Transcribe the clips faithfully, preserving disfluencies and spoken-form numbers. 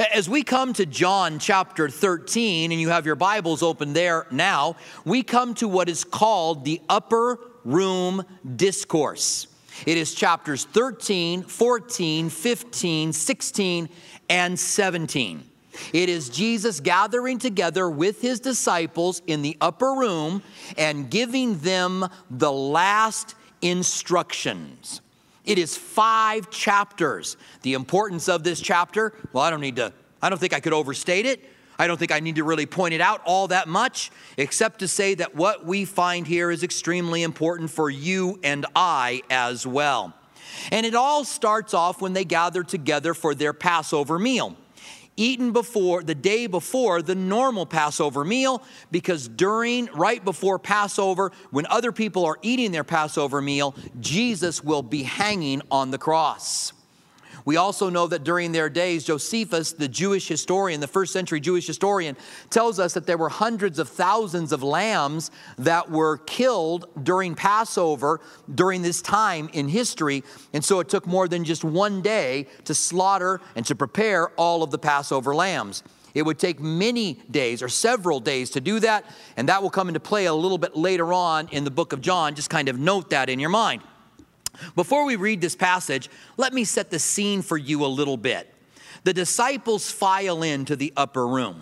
As we come to John chapter thirteen, and you have your Bibles open there now, we come to what is called the Upper Room Discourse. It is chapters thirteen, fourteen, fifteen, sixteen, and seventeen. It is Jesus gathering together with his disciples in the upper room and giving them the last instructions. It is five chapters. The importance of this chapter, well, I don't need to, I don't think I could overstate it. I don't think I need to really point it out all that much, except to say that what we find here is extremely important for you and I as well. And it all starts off when they gather together for their Passover meal, eaten before, the day before the normal Passover meal, because during, right before Passover, when other people are eating their Passover meal, Jesus will be hanging on the cross. We also know that during their days, Josephus, the Jewish historian, the first century Jewish historian, tells us that there were hundreds of thousands of lambs that were killed during Passover during this time in history. And so it took more than just one day to slaughter and to prepare all of the Passover lambs. It would take many days or several days to do that. And that will come into play a little bit later on in the book of John. Just kind of note that in your mind. Before we read this passage, let me set the scene for you a little bit. The disciples file into the upper room.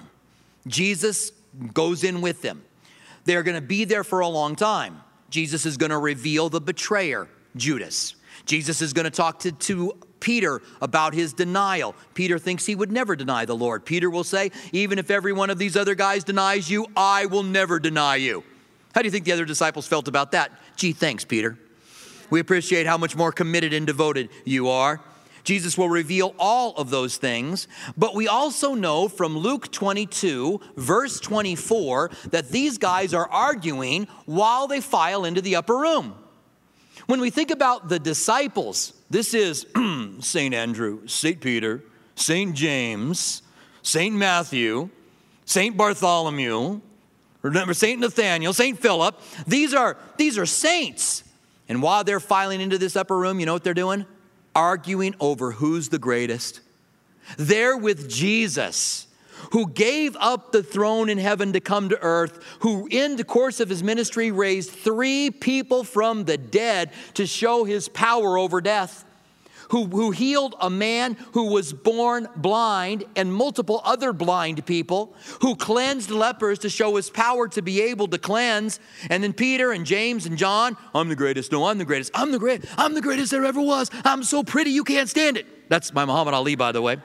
Jesus goes in with them. They're going to be there for a long time. Jesus is going to reveal the betrayer, Judas. Jesus is going to talk to, to Peter about his denial. Peter thinks he would never deny the Lord. Peter will say, even if every one of these other guys denies you, I will never deny you. How do you think the other disciples felt about that? Gee, thanks, Peter. We appreciate how much more committed and devoted you are. Jesus will reveal all of those things. But we also know from Luke twenty-two, verse twenty-four, that these guys are arguing while they file into the upper room. When we think about the disciples, this is Saint Andrew, Saint Peter, Saint James, Saint Matthew, Saint Bartholomew, remember Saint Nathaniel, Saint Philip. These are, these are saints. And while they're filing into this upper room, you know what they're doing? Arguing over who's the greatest. They're with Jesus, who gave up the throne in heaven to come to earth, who in the course of his ministry raised three people from the dead to show his power over death, who, who healed a man who was born blind and multiple other blind people, who cleansed lepers to show his power to be able to cleanse. And then Peter and James and John, I'm the greatest. No, I'm the greatest. I'm the great. I'm the greatest there ever was. I'm so pretty you can't stand it. That's my Muhammad Ali, by the way.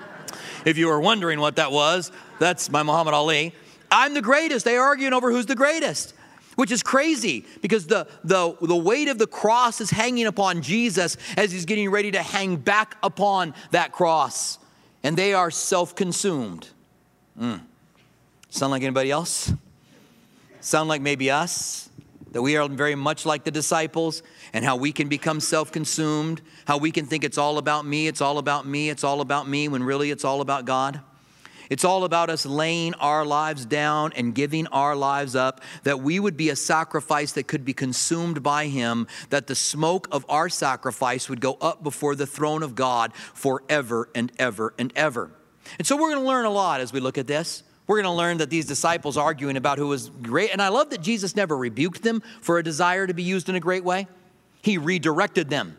If you were wondering what that was, that's my Muhammad Ali. I'm the greatest. They're arguing over who's the greatest, which is crazy because the, the, the weight of the cross is hanging upon Jesus as he's getting ready to hang back upon that cross. And they are self-consumed. Mm. Sound like anybody else? Sound like maybe us? That we are very much like the disciples and how we can become self-consumed, how we can think it's all about me, it's all about me, it's all about me, when really it's all about God. It's all about us laying our lives down and giving our lives up, that we would be a sacrifice that could be consumed by him, that the smoke of our sacrifice would go up before the throne of God forever and ever and ever. And so we're going to learn a lot as we look at this. We're going to learn that these disciples arguing about who was great. And I love that Jesus never rebuked them for a desire to be used in a great way. He redirected them.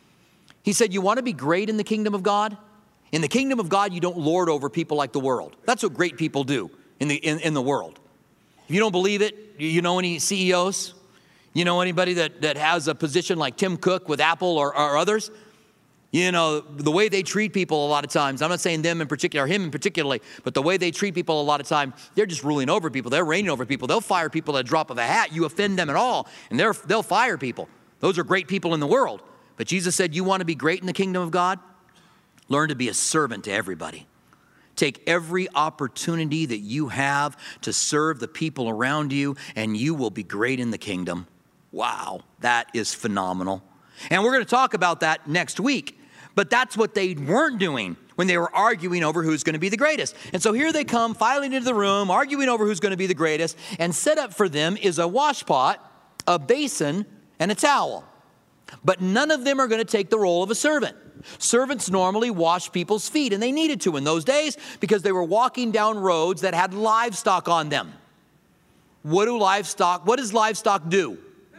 He said, you want to be great in the kingdom of God? In the kingdom of God, you don't lord over people like the world. That's what great people do in the, in, in the world. If you don't believe it, you know any C E Os? You know anybody that, that has a position like Tim Cook with Apple or, or others? You know, the way they treat people a lot of times, I'm not saying them in particular, or him in particularly, but the way they treat people a lot of time, they're just ruling over people. They're reigning over people. They'll fire people at a drop of a hat. You offend them at all, and they're, they'll fire people. Those are great people in the world. But Jesus said, you want to be great in the kingdom of God? Learn to be a servant to everybody. Take every opportunity that you have to serve the people around you, and you will be great in the kingdom. Wow, that is phenomenal. And we're going to talk about that next week. But that's what they weren't doing when they were arguing over who's going to be the greatest. And so here they come, filing into the room, arguing over who's going to be the greatest. And set up for them is a washpot, a basin, and a towel. But none of them are going to take the role of a servant. Servants normally washed people's feet, and they needed to in those days because they were walking down roads that had livestock on them. What do livestock, what does livestock do?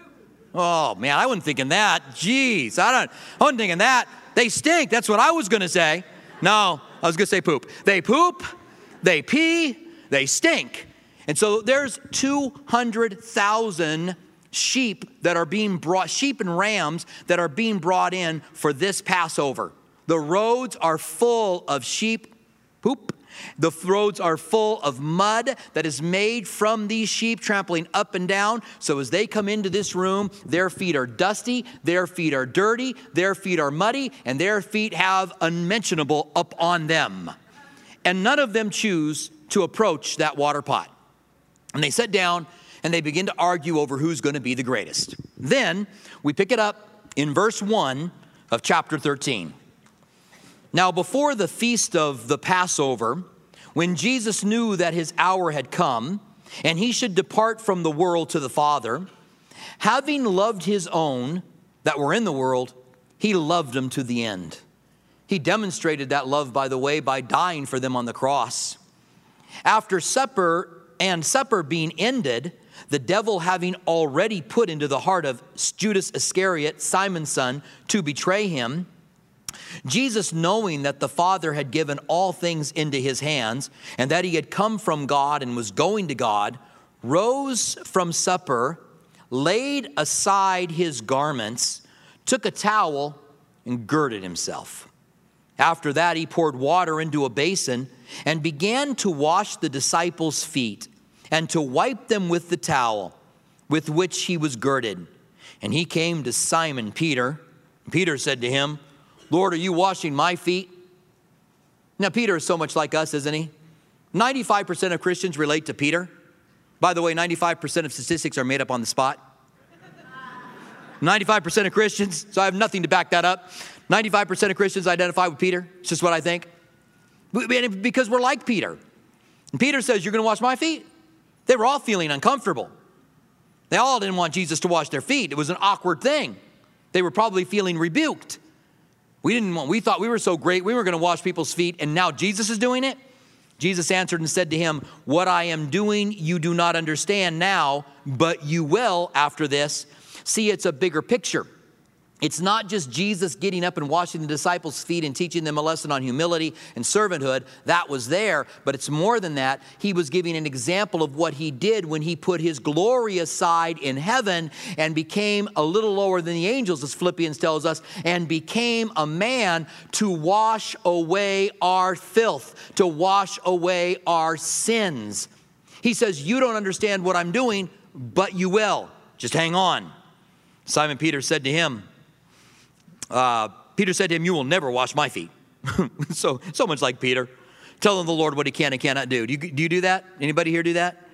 Oh, man, I wasn't thinking that. Jeez, I, don't, I wasn't thinking that. They stink. That's what I was going to say. No, I was going to say poop. They poop, they pee, they stink. And so there's two hundred thousand sheep that are being brought, sheep and rams that are being brought in for this Passover. The roads are full of sheep poop. The roads are full of mud that is made from these sheep trampling up and down. So as they come into this room, their feet are dusty, their feet are dirty, their feet are muddy, and their feet have unmentionable up on them. And none of them choose to approach that water pot. And they sit down and they begin to argue over who's going to be the greatest. Then we pick it up in verse one of chapter thirteen. Now, before the feast of the Passover, when Jesus knew that his hour had come and he should depart from the world to the Father, having loved his own that were in the world, he loved them to the end. He demonstrated that love, by the way, by dying for them on the cross. After supper and supper being ended, the devil having already put into the heart of Judas Iscariot, Simon's son, to betray him, Jesus, knowing that the Father had given all things into his hands and that he had come from God and was going to God, rose from supper, laid aside his garments, took a towel and girded himself. After that, he poured water into a basin and began to wash the disciples' feet and to wipe them with the towel with which he was girded. And he came to Simon Peter. Peter said to him, Lord, are you washing my feet? Now, Peter is so much like us, isn't he? ninety-five percent of Christians relate to Peter. By the way, ninety-five percent of statistics are made up on the spot. ninety-five percent of Christians, so I have nothing to back that up. ninety-five percent of Christians identify with Peter. It's just what I think. Because we're like Peter. And Peter says, you're going to wash my feet? They were all feeling uncomfortable. They all didn't want Jesus to wash their feet. It was an awkward thing. They were probably feeling rebuked. We didn't want, we thought we were so great, we were going to wash people's feet, and now Jesus is doing it? Jesus answered and said to him, what I am doing you do not understand now, but you will after this. See, it's a bigger picture. It's not just Jesus getting up and washing the disciples' feet and teaching them a lesson on humility and servanthood. That was there, but it's more than that. He was giving an example of what he did when he put his glory aside in heaven and became a little lower than the angels, as Philippians tells us, and became a man to wash away our filth, to wash away our sins. He says, you don't understand what I'm doing, but you will. Just hang on. Simon Peter said to him, Uh, Peter said to him, you will never wash my feet. so, so much like Peter, telling the Lord what he can and cannot do. Do you do, you do that? Anybody here do that?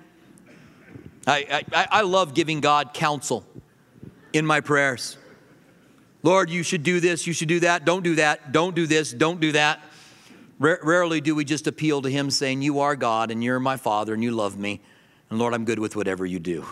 I, I, I love giving God counsel in my prayers. Lord, you should do this, you should do that. Don't do that. Don't do this. Don't do that. R- rarely do we just appeal to him saying, you are God and you're my Father and you love me. And Lord, I'm good with whatever you do.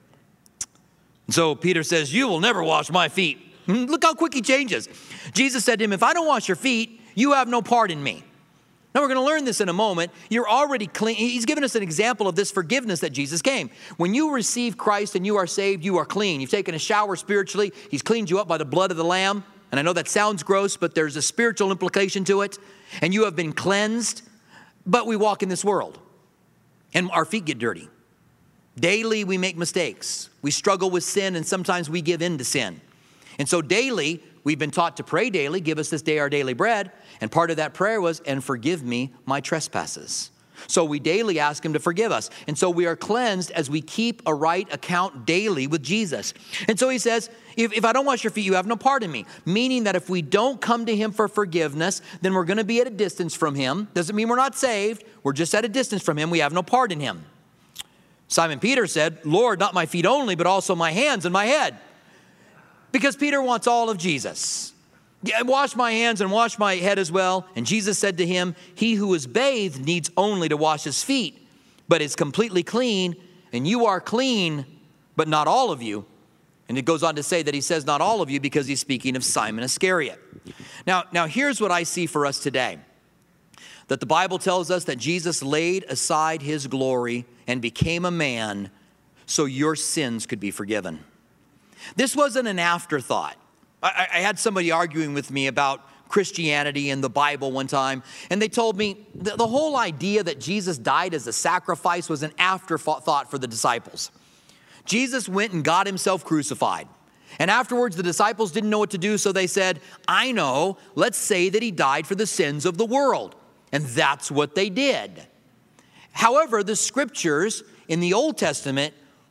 And so Peter says, you will never wash my feet. Look how quick he changes. Jesus said to him, if I don't wash your feet, you have no part in me. Now we're going to learn this in a moment. You're already clean. He's given us an example of this forgiveness that Jesus came. When you receive Christ and you are saved, you are clean. You've taken a shower spiritually. He's cleaned you up by the blood of the Lamb. And I know that sounds gross, but there's a spiritual implication to it. And you have been cleansed. But we walk in this world and our feet get dirty. Daily we make mistakes. We struggle with sin and sometimes we give in to sin. And so daily, we've been taught to pray daily, give us this day our daily bread. And part of that prayer was, and forgive me my trespasses. So we daily ask him to forgive us. And so we are cleansed as we keep a right account daily with Jesus. And so he says, if, if I don't wash your feet, you have no part in me. Meaning that if we don't come to him for forgiveness, then we're going to be at a distance from him. Doesn't mean we're not saved. We're just at a distance from him. We have no part in him. Simon Peter said, Lord, not my feet only, but also my hands and my head. Because Peter wants all of Jesus. Wash my hands and wash my head as well. And Jesus said to him, he who is bathed needs only to wash his feet, but is completely clean. And you are clean, but not all of you. And it goes on to say that he says not all of you because he's speaking of Simon Iscariot. Now, now here's what I see for us today. That the Bible tells us that Jesus laid aside his glory and became a man so your sins could be forgiven. This wasn't an afterthought. I, I had somebody arguing with me about Christianity and the Bible one time, and they told me the, the whole idea that Jesus died as a sacrifice was an afterthought for the disciples. Jesus went and got himself crucified. And afterwards, the disciples didn't know what to do, so they said, I know, let's say that he died for the sins of the world. And that's what they did. However, the scriptures in the Old Testament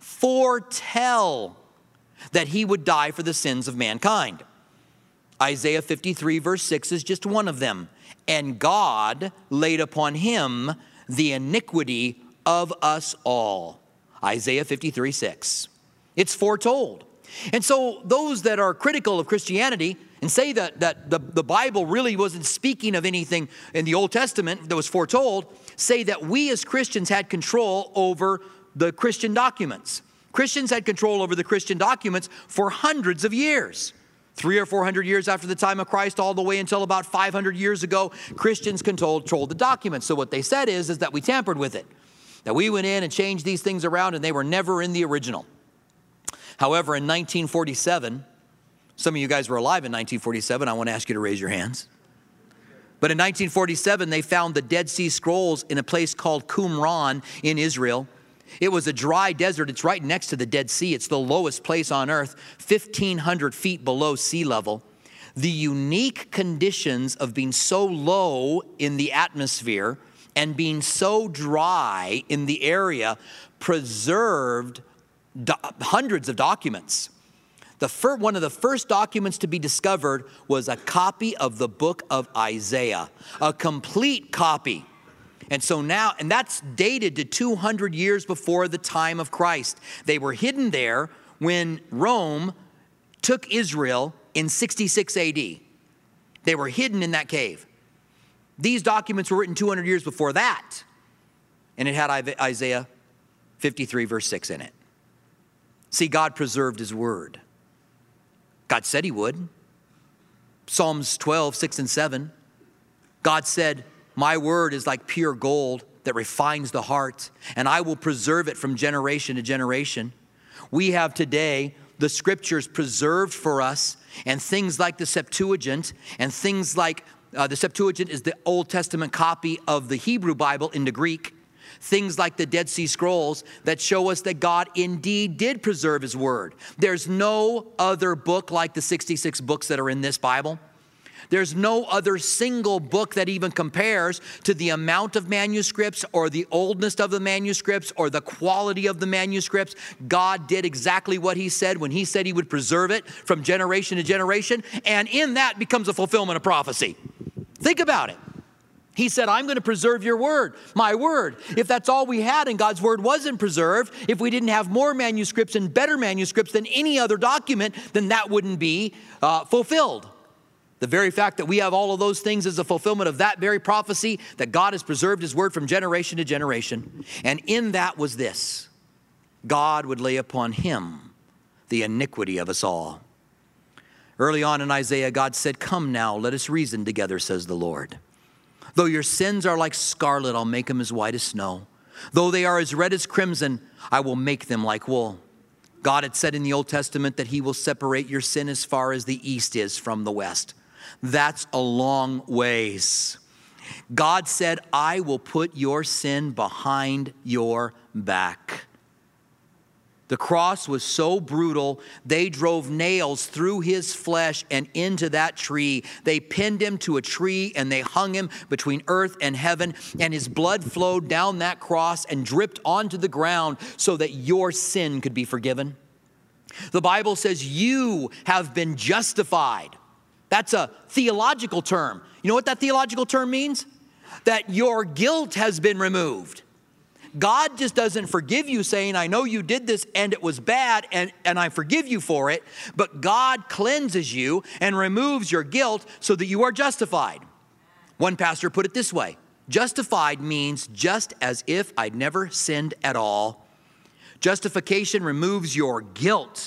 foretell that he would die for the sins of mankind. Isaiah fifty-three verse six is just one of them. And God laid upon him the iniquity of us all. Isaiah fifty-three six. It's foretold. And so those that are critical of Christianity and say that, that the, the Bible really wasn't speaking of anything in the Old Testament that was foretold, say that we as Christians had control over the Christian documents. Christians had control over the Christian documents for hundreds of years. Three or four hundred years after the time of Christ, all the way until about five hundred years ago, Christians controlled, controlled the documents. So what they said is, is that we tampered with it. That we went in and changed these things around and they were never in the original. However, in nineteen forty-seven, some of you guys were alive in nineteen forty-seven. I want to ask you to raise your hands. But in nineteen forty-seven, they found the Dead Sea Scrolls in a place called Qumran in Israel. It was a dry desert. It's right next to the Dead Sea. It's the lowest place on earth, fifteen hundred feet below sea level. The unique conditions of being so low in the atmosphere and being so dry in the area preserved do- hundreds of documents. The fir- one of the first documents to be discovered was a copy of the book of Isaiah, a complete copy. And so now, and that's dated to two hundred years before the time of Christ. They were hidden there when Rome took Israel in sixty-six A D. They were hidden in that cave. These documents were written two hundred years before that. And it had Isaiah fifty-three verse six in it. See, God preserved his word. God said he would. Psalms twelve, six and seven. God said, my word is like pure gold that refines the heart, and I will preserve it from generation to generation. We have today the scriptures preserved for us, and things like the Septuagint, and things like uh, the Septuagint is the Old Testament copy of the Hebrew Bible into Greek. Things like the Dead Sea Scrolls that show us that God indeed did preserve his word. There's no other book like the sixty-six books that are in this Bible. There's no other single book that even compares to the amount of manuscripts or the oldness of the manuscripts or the quality of the manuscripts. God did exactly what he said when he said he would preserve it from generation to generation. And in that becomes a fulfillment of prophecy. Think about it. He said, I'm going to preserve your word, my word. If that's all we had and God's word wasn't preserved, if we didn't have more manuscripts and better manuscripts than any other document, then that wouldn't be uh, fulfilled. The very fact that we have all of those things is a fulfillment of that very prophecy that God has preserved his word from generation to generation. And in that was this: God would lay upon him the iniquity of us all. Early on in Isaiah, God said, come now, let us reason together, says the Lord. Though your sins are like scarlet, I'll make them as white as snow. Though they are as red as crimson, I will make them like wool. God had said in the Old Testament that he will separate your sin as far as the east is from the west. That's a long ways. God said, I will put your sin behind your back. The cross was so brutal, they drove nails through his flesh and into that tree. They pinned him to a tree and they hung him between earth and heaven, and his blood flowed down that cross and dripped onto the ground so that your sin could be forgiven. The Bible says you have been justified. That's a theological term. You know what that theological term means? That your guilt has been removed. God just doesn't forgive you saying, I know you did this and it was bad and, and I forgive you for it. But God cleanses you and removes your guilt so that you are justified. One pastor put it this way: justified means just as if I'd never sinned at all. Justification removes your guilt.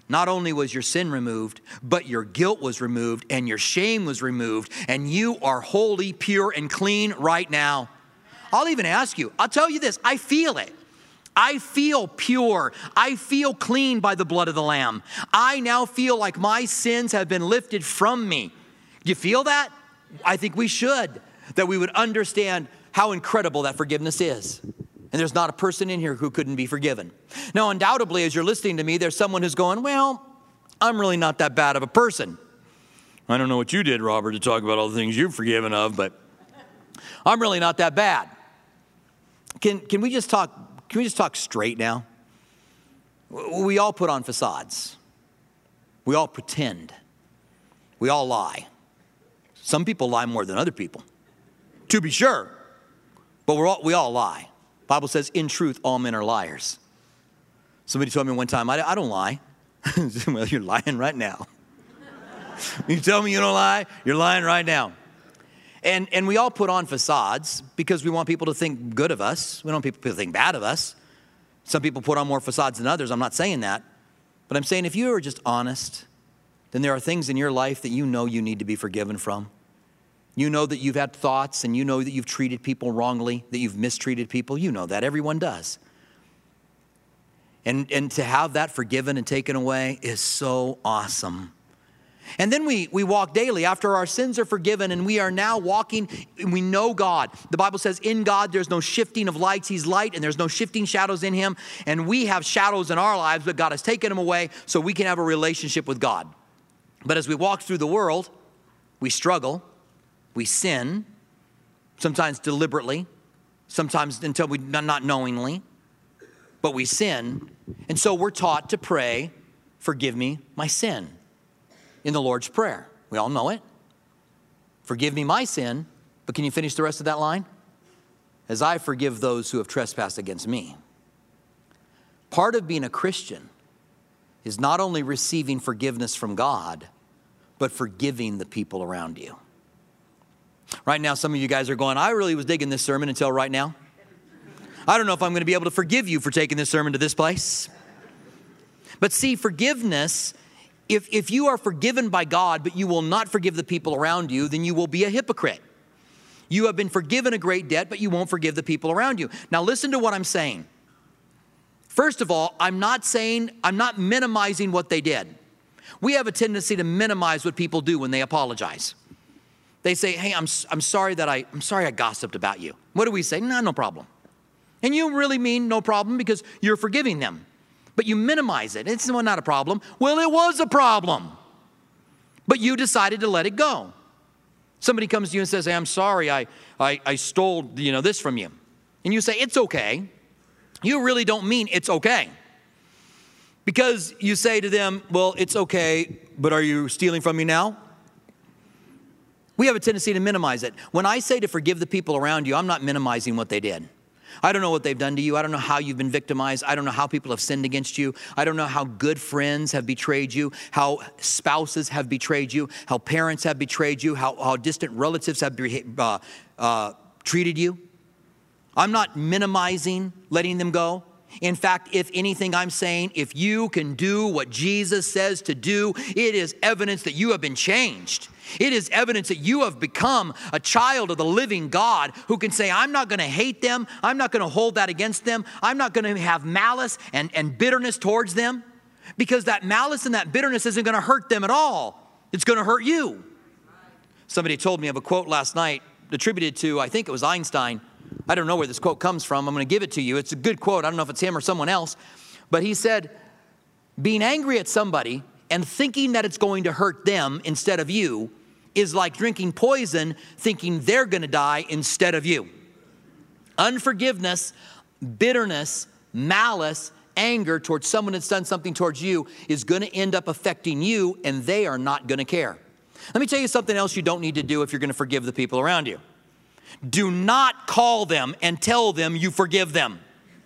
Not only was your sin removed, but your guilt was removed and your shame was removed, and you are holy, pure, and clean right now. I'll even ask you, I'll tell you this, I feel it. I feel pure. I feel clean by the blood of the Lamb. I now feel like my sins have been lifted from me. Do you feel that? I think we should, that we would understand how incredible that forgiveness is. And there's not a person in here who couldn't be forgiven. Now, undoubtedly, as you're listening to me, there's someone who's going, well, I'm really not that bad of a person. I don't know what you did, Robert, to talk about all the things you've forgiven of, but I'm really not that bad. Can, can we just talk, can we just talk straight now? We all put on facades. We all pretend. We all lie. Some people lie more than other people, to be sure, but we're all, we all lie. Bible says, in truth, all men are liars. Somebody told me one time, I, I don't lie. Well, you're lying right now. You tell me you don't lie, you're lying right now. And, and we all put on facades because we want people to think good of us. We don't want people to think bad of us. Some people put on more facades than others. I'm not saying that. But I'm saying if you are just honest, then there are things in your life that you know you need to be forgiven from. You know that you've had thoughts, and you know that you've treated people wrongly, that you've mistreated people. You know that. Everyone does. And, and to have that forgiven and taken away is so awesome. And then we, we walk daily after our sins are forgiven, and we are now walking, and we know God. The Bible says in God there's no shifting of lights. He's light, and there's no shifting shadows in him. And we have shadows in our lives, but God has taken them away so we can have a relationship with God. But as we walk through the world, we struggle. We sin, sometimes deliberately, sometimes until we not knowingly, but we sin. And so we're taught to pray, forgive me my sin, in the Lord's Prayer. We all know it. Forgive me my sin, but can you finish the rest of that line? As I forgive those who have trespassed against me. Part of being a Christian is not only receiving forgiveness from God, but forgiving the people around you. Right now, some of you guys are going, I really was digging this sermon until right now. I don't know if I'm going to be able to forgive you for taking this sermon to this place. But see, forgiveness, if, if you are forgiven by God, but you will not forgive the people around you, then you will be a hypocrite. You have been forgiven a great debt, but you won't forgive the people around you. Now listen to what I'm saying. First of all, I'm not saying, I'm not minimizing what they did. We have a tendency to minimize what people do when they apologize. They say, hey, I'm, I'm sorry that I, I'm sorry I gossiped about you. What do we say? No, no problem. And you really mean no problem because you're forgiving them. But you minimize it. It's not a problem. Well, it was a problem. But you decided to let it go. Somebody comes to you and says, hey, I'm sorry I, I, I stole you know, this from you. And you say, it's okay. You really don't mean it's okay. Because you say to them, well, it's okay, but are you stealing from me now? We have a tendency to minimize it. When I say to forgive the people around you, I'm not minimizing what they did. I don't know what they've done to you. I don't know how you've been victimized. I don't know how people have sinned against you. I don't know how good friends have betrayed you, how spouses have betrayed you, how parents have betrayed you, how, how distant relatives have uh, uh, treated you. I'm not minimizing letting them go. In fact, if anything, I'm saying if you can do what Jesus says to do, it is evidence that you have been changed. It is evidence that you have become a child of the living God who can say, I'm not going to hate them. I'm not going to hold that against them. I'm not going to have malice and, and bitterness towards them, because that malice and that bitterness isn't going to hurt them at all. It's going to hurt you. Somebody told me of a quote last night attributed to, I think it was Einstein. I don't know where this quote comes from. I'm going to give it to you. It's a good quote. I don't know if it's him or someone else. But he said, being angry at somebody and thinking that it's going to hurt them instead of you is like drinking poison thinking they're going to die instead of you. Unforgiveness, bitterness, malice, anger towards someone that's done something towards you is going to end up affecting you, and they are not going to care. Let me tell you something else you don't need to do if you're going to forgive the people around you. Do not call them and tell them you forgive them.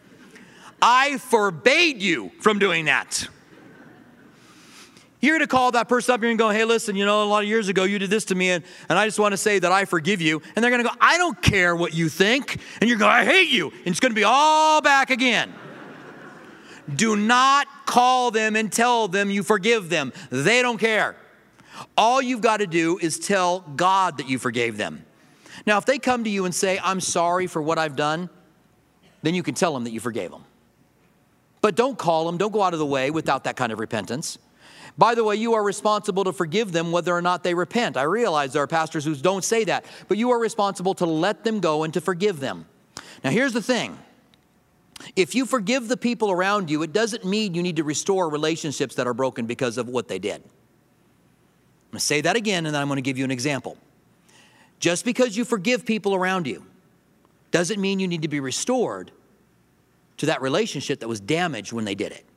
I forbade you from doing that. You're going to call that person up, you're going to go, hey, listen, you know, a lot of years ago you did this to me, and, and I just want to say that I forgive you. And they're going to go, I don't care what you think. And you're going, I hate you. And it's going to be all back again. Do not call them and tell them you forgive them. They don't care. All you've got to do is tell God that you forgave them. Now, if they come to you and say, I'm sorry for what I've done, then you can tell them that you forgave them. But don't call them. Don't go out of the way without that kind of repentance. By the way, you are responsible to forgive them whether or not they repent. I realize there are pastors who don't say that, but you are responsible to let them go and to forgive them. Now, here's the thing. If you forgive the people around you, it doesn't mean you need to restore relationships that are broken because of what they did. I'm going to say that again, and then I'm going to give you an example. Just because you forgive people around you doesn't mean you need to be restored to that relationship that was damaged when they did it.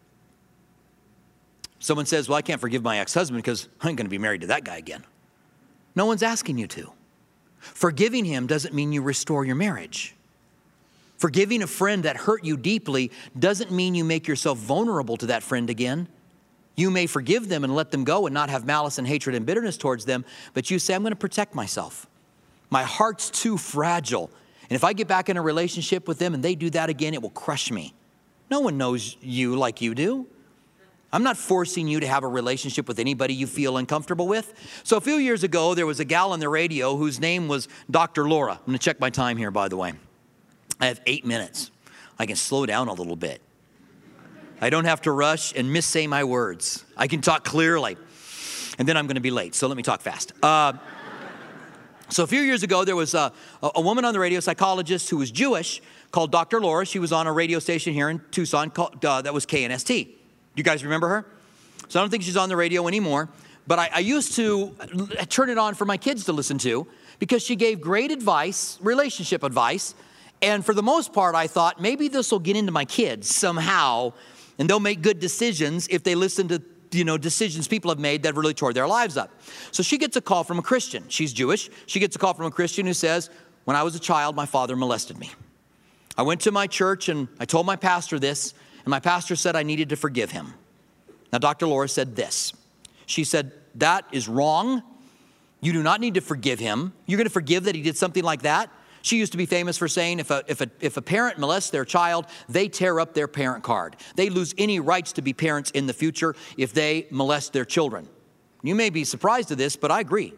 Someone says, well, I can't forgive my ex-husband because I ain't going to be married to that guy again. No one's asking you to. Forgiving him doesn't mean you restore your marriage. Forgiving a friend that hurt you deeply doesn't mean you make yourself vulnerable to that friend again. You may forgive them and let them go and not have malice and hatred and bitterness towards them, but you say, I'm going to protect myself. My heart's too fragile. And if I get back in a relationship with them and they do that again, it will crush me. No one knows you like you do. I'm not forcing you to have a relationship with anybody you feel uncomfortable with. So a few years ago, there was a gal on the radio whose name was Doctor Laura. I'm going to check my time here, by the way. I have eight minutes. I can slow down a little bit. I don't have to rush and missay my words. I can talk clearly. And then I'm going to be late, so let me talk fast. Uh, so a few years ago, there was a, a woman on the radio, a psychologist who was Jewish, called Doctor Laura. She was on a radio station here in Tucson called, uh, that was K N S T. Do you guys remember her? So I don't think she's on the radio anymore. But I, I used to turn it on for my kids to listen to because she gave great advice, relationship advice. And for the most part, I thought, maybe this will get into my kids somehow, and they'll make good decisions if they listen to, you know, decisions people have made that really tore their lives up. So she gets a call from a Christian. She's Jewish. She gets a call from a Christian who says, when I was a child, my father molested me. I went to my church and I told my pastor this, and my pastor said I needed to forgive him. Now, Doctor Laura said this. She said, that is wrong. You do not need to forgive him. You're going to forgive that he did something like that? She used to be famous for saying if a, if, a, if a parent molests their child, they tear up their parent card. They lose any rights to be parents in the future if they molest their children. You may be surprised at this, but I agree.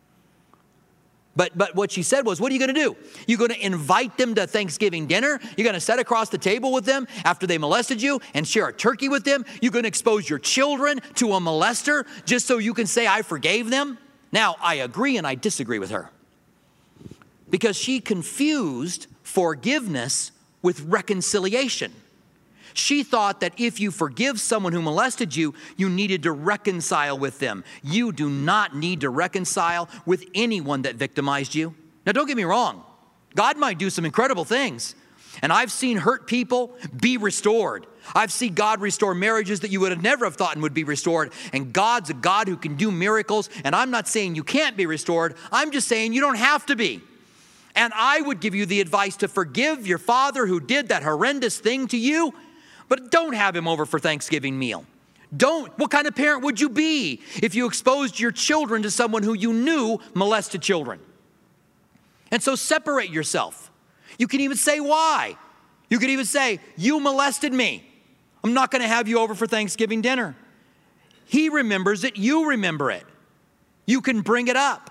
But, but what she said was, what are you going to do? You're going to invite them to Thanksgiving dinner? You're going to sit across the table with them after they molested you and share a turkey with them? You're going to expose your children to a molester just so you can say, I forgave them? Now, I agree and I disagree with her. Because she confused forgiveness with reconciliation. She thought that if you forgive someone who molested you, you needed to reconcile with them. You do not need to reconcile with anyone that victimized you. Now, don't get me wrong. God might do some incredible things. And I've seen hurt people be restored. I've seen God restore marriages that you would have never have thought would be restored. And God's a God who can do miracles. And I'm not saying you can't be restored. I'm just saying you don't have to be. And I would give you the advice to forgive your father who did that horrendous thing to you, but don't have him over for Thanksgiving meal. Don't. What kind of parent would you be if you exposed your children to someone who you knew molested children? And so separate yourself. You can even say why. You could even say, you molested me. I'm not going to have you over for Thanksgiving dinner. He remembers it. You remember it. You can bring it up.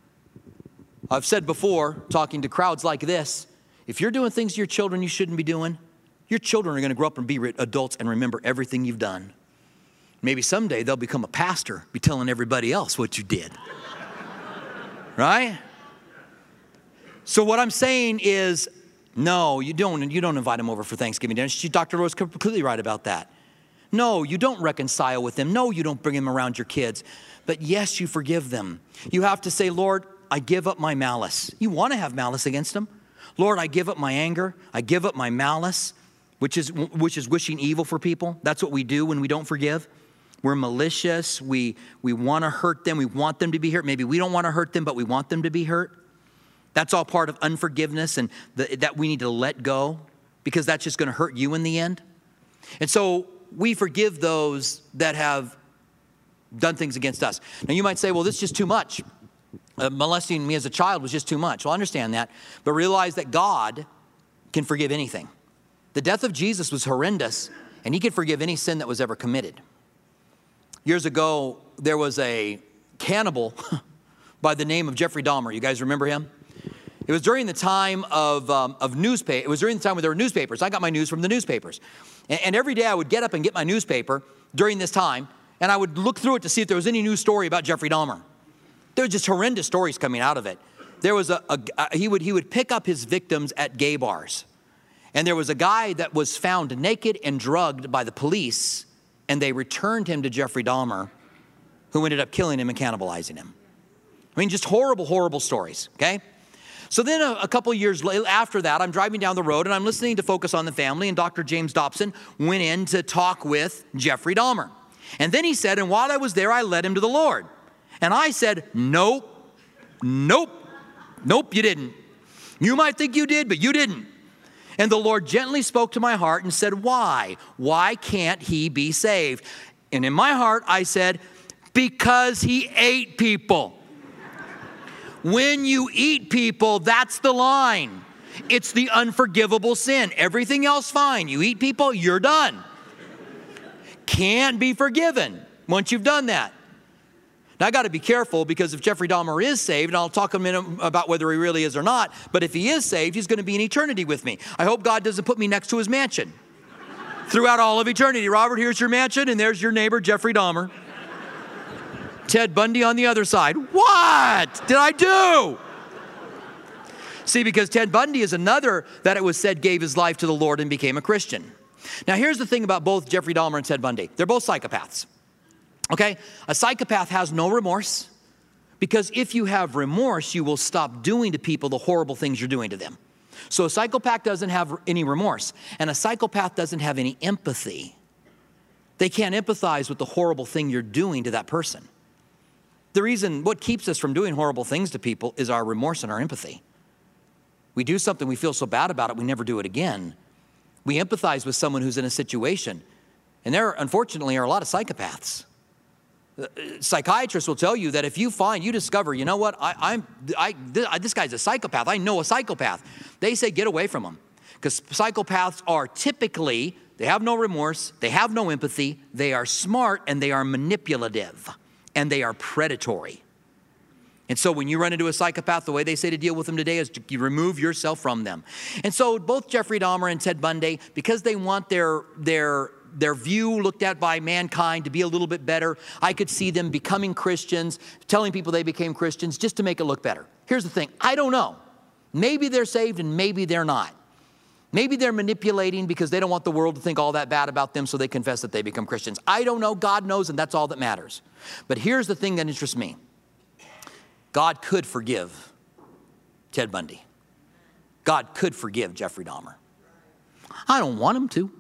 I've said before, talking to crowds like this, if you're doing things to your children you shouldn't be doing, your children are going to grow up and be adults and remember everything you've done. Maybe someday they'll become a pastor, be telling everybody else what you did. Right? So what I'm saying is, no, you don't, you don't invite them over for Thanksgiving dinner. She, Doctor Laura's completely right about that. No, you don't reconcile with them. No, you don't bring them around your kids. But yes, you forgive them. You have to say, Lord, I give up my malice. You want to have malice against them. Lord, I give up my anger. I give up my malice, which is, which is wishing evil for people. That's what we do when we don't forgive. We're malicious. We, we want to hurt them. We want them to be hurt. Maybe we don't want to hurt them, but we want them to be hurt. That's all part of unforgiveness and the, that we need to let go because that's just going to hurt you in the end. And so we forgive those that have done things against us. Now you might say, well, this is just too much. Uh, molesting me as a child was just too much. Well, I understand that. But realize that God can forgive anything. The death of Jesus was horrendous. And he could forgive any sin that was ever committed. Years ago, there was a cannibal by the name of Jeffrey Dahmer. You guys remember him? It was during the time of, um, of newspaper. It was during the time when there were newspapers. I got my news from the newspapers. And, and every day I would get up and get my newspaper during this time, and I would look through it to see if there was any new story about Jeffrey Dahmer. There were just horrendous stories coming out of it. There was a, a, a he would he would pick up his victims at gay bars. And there was a guy that was found naked and drugged by the police, and they returned him to Jeffrey Dahmer, who ended up killing him and cannibalizing him. I mean, just horrible, horrible stories, okay? So then a, a couple years later, after that, I'm driving down the road and I'm listening to Focus on the Family, and Doctor James Dobson went in to talk with Jeffrey Dahmer. And then he said, and while I was there, I led him to the Lord. And I said, nope, nope, nope, you didn't. You might think you did, but you didn't. And the Lord gently spoke to my heart and said, why? Why can't he be saved? And in my heart, I said, because he ate people. When you eat people, that's the line. It's the unforgivable sin. Everything else fine. You eat people, you're done. Can't be forgiven once you've done that. Now, I got to be careful, because if Jeffrey Dahmer is saved, and I'll talk a minute about whether he really is or not, but if he is saved, he's going to be in eternity with me. I hope God doesn't put me next to his mansion throughout all of eternity. Robert, here's your mansion, and there's your neighbor, Jeffrey Dahmer. Ted Bundy on the other side. What did I do? See, because Ted Bundy is another that it was said gave his life to the Lord and became a Christian. Now, here's the thing about both Jeffrey Dahmer and Ted Bundy. They're both psychopaths. Okay? A psychopath has no remorse, because if you have remorse, you will stop doing to people the horrible things you're doing to them. So a psychopath doesn't have any remorse, and a psychopath doesn't have any empathy. They can't empathize with the horrible thing you're doing to that person. The reason, what keeps us from doing horrible things to people is our remorse and our empathy. We do something, we feel so bad about it, we never do it again. We empathize with someone who's in a situation. And there, unfortunately, are a lot of psychopaths. Psychiatrists will tell you that if you find, you discover, you know what, I, I'm, I, this guy's a psychopath. I know a psychopath. They say get away from him. Because psychopaths are typically, they have no remorse, they have no empathy, they are smart, and they are manipulative. And they are predatory. And so when you run into a psychopath, the way they say to deal with them today is to you remove yourself from them. And so both Jeffrey Dahmer and Ted Bundy, because they want their, their, their view looked at by mankind to be a little bit better, I could see them becoming Christians, telling people they became Christians just to make it look better. Here's the thing, I don't know. Maybe they're saved and maybe they're not. Maybe they're manipulating because they don't want the world to think all that bad about them, so they confess that they become Christians. I don't know. God knows, and that's all that matters. But here's the thing that interests me. God could forgive Ted Bundy. God could forgive Jeffrey Dahmer. I don't want him to.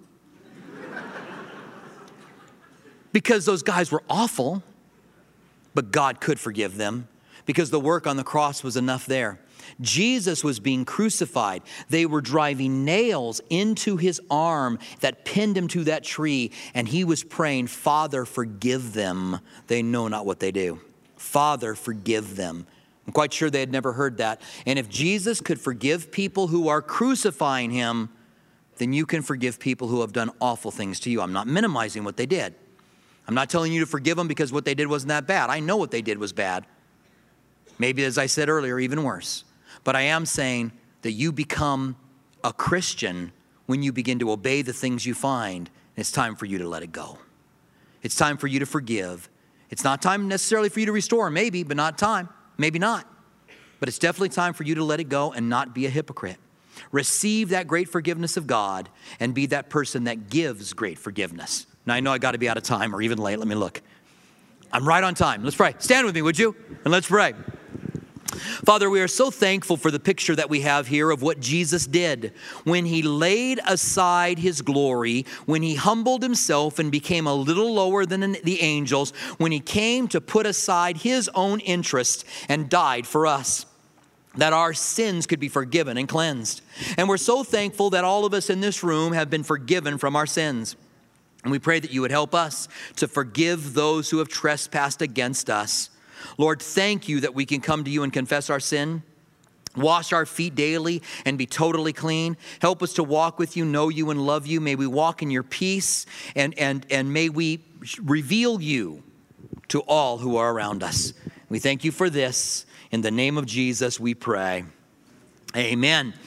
Because those guys were awful, but God could forgive them because the work on the cross was enough there. Jesus was being crucified. They were driving nails into his arm that pinned him to that tree. And he was praying, Father, forgive them. They know not what they do. Father, forgive them. I'm quite sure they had never heard that. And if Jesus could forgive people who are crucifying him, then you can forgive people who have done awful things to you. I'm not minimizing what they did. I'm not telling you to forgive them because what they did wasn't that bad. I know what they did was bad. Maybe, as I said earlier, even worse. But I am saying that you become a Christian when you begin to obey the things you find. And it's time for you to let it go. It's time for you to forgive. It's not time necessarily for you to restore, maybe, but not time. Maybe not. But it's definitely time for you to let it go and not be a hypocrite. Receive that great forgiveness of God and be that person that gives great forgiveness. Now, I know I got to be out of time or even late. Let me look. I'm right on time. Let's pray. Stand with me, would you? And let's pray. Father, we are so thankful for the picture that we have here of what Jesus did when he laid aside his glory, when he humbled himself and became a little lower than the angels, when he came to put aside his own interests and died for us, that our sins could be forgiven and cleansed. And we're so thankful that all of us in this room have been forgiven from our sins. And we pray that you would help us to forgive those who have trespassed against us. Lord, thank you that we can come to you and confess our sin. Wash our feet daily and be totally clean. Help us to walk with you, know you, and love you. May we walk in your peace, and, and, and may we reveal you to all who are around us. We thank you for this. In the name of Jesus, we pray. Amen.